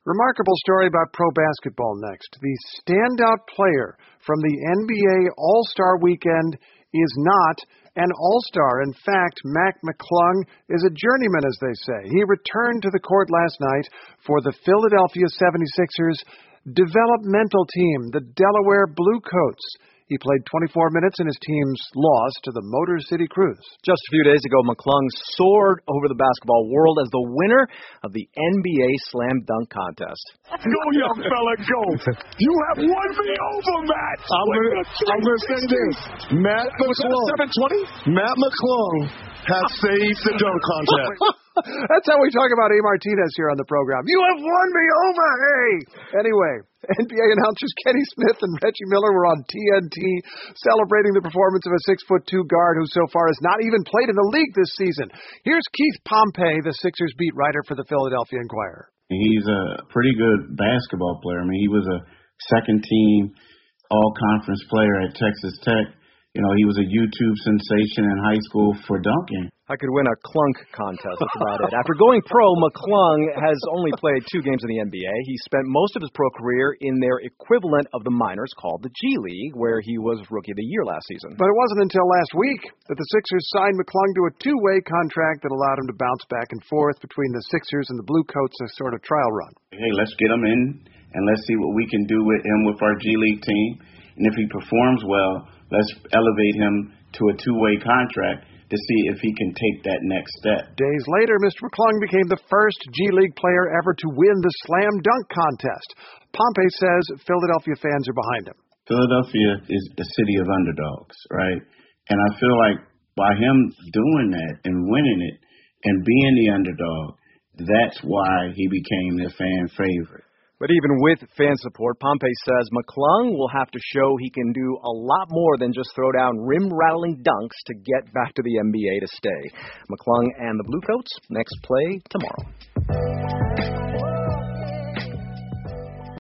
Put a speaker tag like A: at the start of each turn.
A: Remarkable story about pro basketball next. The standout player from the NBA All-Star Weekend is not an All-Star. In fact, Mac McClung is a journeyman, as they say. He returned to the court last night for the Philadelphia 76ers developmental team, the Delaware Bluecoats. He played 24 minutes in his team's loss to the Motor City Cruise.
B: Just a few days ago, McClung soared over the basketball world as the winner of the NBA Slam Dunk Contest.
C: Go, young fella, go. You have won me over, Matt. I'm going to say this. Matt McClung has saved the dunk contest.
A: That's how we talk about A. Martinez here on the program. You have won me over, hey! Anyway, NBA announcers Kenny Smith and Reggie Miller were on TNT celebrating the performance of a 6'2" guard who so far has not even played in the league this season. Here's Keith Pompey, the Sixers beat writer for the Philadelphia Inquirer.
D: He's a pretty good basketball player. I mean, he was a second-team all-conference player at Texas Tech. You know, he was a YouTube sensation in high school for dunking.
B: I could win a clunk contest. That's about it. After going pro, McClung has only played 2 games in the NBA. He spent most of his pro career in their equivalent of the minors called the G League, where he was Rookie of the Year last season.
A: But it wasn't until last week that the Sixers signed McClung to a 2-way contract that allowed him to bounce back and forth between the Sixers and the Bluecoats, a sort of trial run.
D: Hey, let's get him in, and let's see what we can do with him with our G League team. And if he performs well, let's elevate him to a 2-way contract to see if he can take that next step.
A: Days later, Mr. McClung became the first G League player ever to win the Slam Dunk Contest. Pompey says Philadelphia fans are behind him.
D: Philadelphia is a city of underdogs, right? And I feel like by him doing that and winning it and being the underdog, that's why he became the fan favorite.
B: But even with fan support, Pompey says McClung will have to show he can do a lot more than just throw down rim-rattling dunks to get back to the NBA to stay. McClung and the Bluecoats next play tomorrow.